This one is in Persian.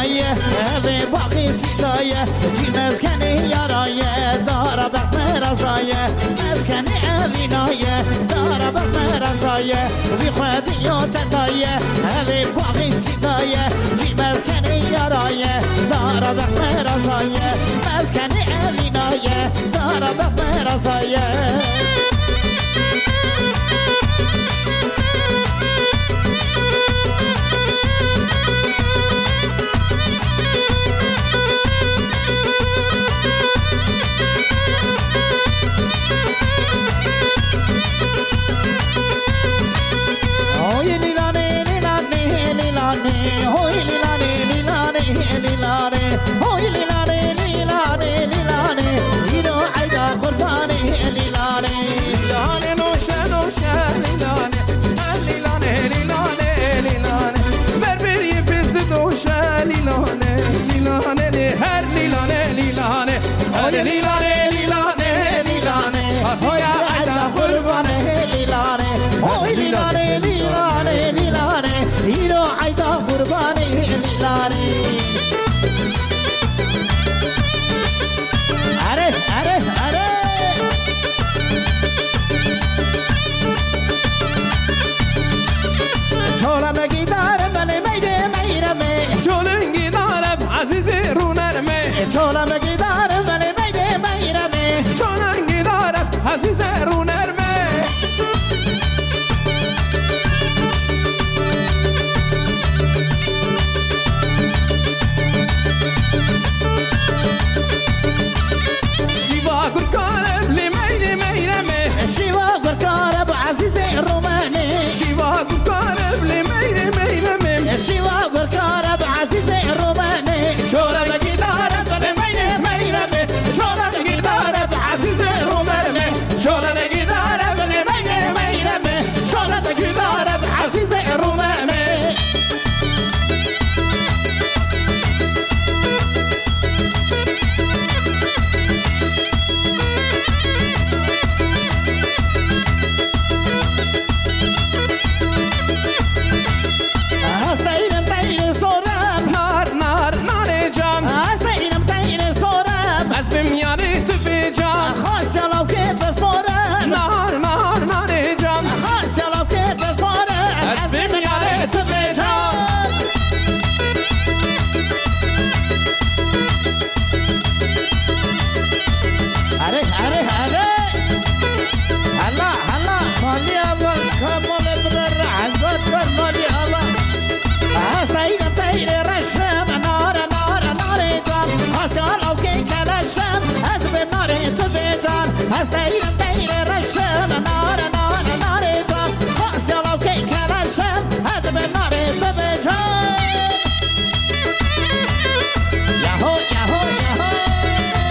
وینایه به باقی سیدایه جی مسکنی یارایه داره بخم رضایه مسکنی وینایه داره بخم رضایه بی خودی و تدایه به باقی سیدایه جی مسکنی یارایه داره بخم رضایه مسکنی وینایه داره بخم رضایه چولمگی دارم ولی بیده میرمه چولنگی دارم عزیز رو نرمه شیوا گرکارم لیمیده میرمه شیوا گرکارم عزیز رومانه شیوا گرکارم لیمیده میرمه شیوا گرکارم عزیز رومانه چولمگی hasta ahí